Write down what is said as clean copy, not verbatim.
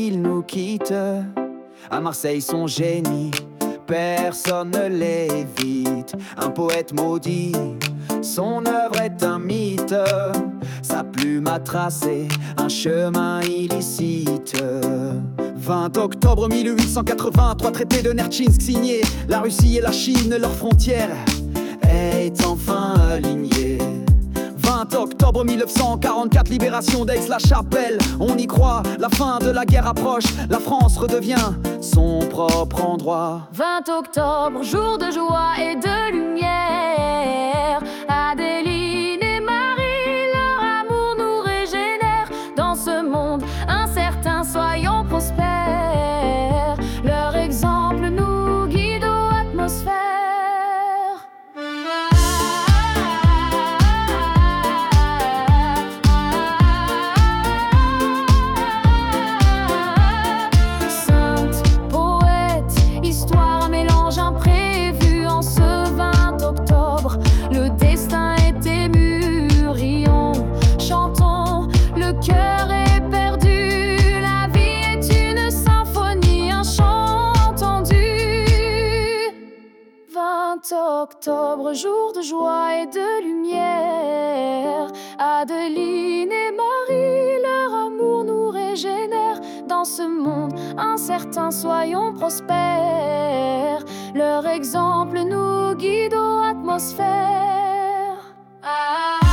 il nous quitte. À Marseille son génie, personne ne l'évite. Un poète maudit, son œuvre est un mythe. Sa plume a tracé un chemin illicite. 20 octobre 1883, traité de Nertchinsk signé. La Russie et la Chine, leur frontière est enfin alignée. 20 octobre 1944, libération d'Aix-la-Chapelle. On y croit, la fin de la guerre approche. La France redevient son propre endroit. 20 octobre, jour de joie et de lumière. Adéline et Marie, leur amour nous régénère. Dans ce monde incertain, soyons prospères. Leur exemple nous guide aux atmosphères. Octobre, jour de joie et de lumière. Adeline et Marie, leur amour nous régénère. Dans ce monde incertain, soyons prospères. Leur exemple nous guide aux atmosphères.